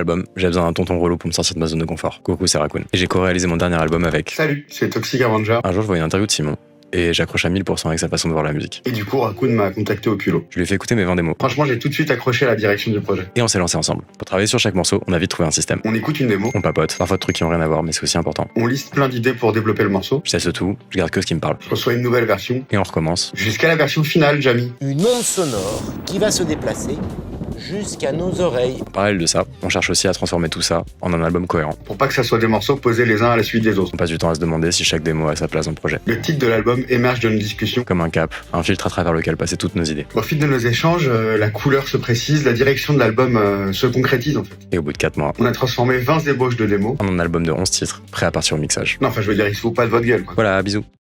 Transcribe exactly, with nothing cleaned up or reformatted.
l'album, j'ai besoin d'un tonton relou pour me sortir de ma zone de confort. Coucou, c'est Raccoon. Et j'ai co-réalisé mon dernier album avec... Salut, c'est Toxic Avenger. Un jour, je vois une interview de Simon, et j'accroche à mille pour cent avec sa façon de voir la musique. Et du coup, Raccoon m'a contacté au culot. Je lui ai fait écouter mes vingt démos. Franchement, j'ai tout de suite accroché à la direction du projet. Et on s'est lancé ensemble. Pour travailler sur chaque morceau, on a vite trouvé un système. On écoute une démo, On papote, parfois de trucs qui ont rien à voir, mais c'est aussi important. on liste plein d'idées pour développer le morceau, Je teste tout, je garde que ce qui me parle. je reçois une nouvelle version, Et on recommence. jusqu'à la version finale, Jamie. Une onde sonore qui va se déplacer jusqu'à nos oreilles. En parallèle de ça, on cherche aussi à transformer tout ça en un album cohérent. Pour pas que ça soit des morceaux posés les uns à la suite des autres. On passe du temps à se demander si chaque démo a sa place dans le projet. Le titre de l'album émerge d'une discussion. Comme un cap, un filtre à travers lequel passer toutes nos idées. Au fil de nos échanges, euh, la couleur se précise, la direction de l'album euh, se concrétise en fait. Et au bout de quatre mois, On a transformé vingt ébauches de démos. en un album de onze titres, prêt à partir au mixage. Non, enfin je veux dire, il se fout pas de votre gueule quoi. Voilà, bisous.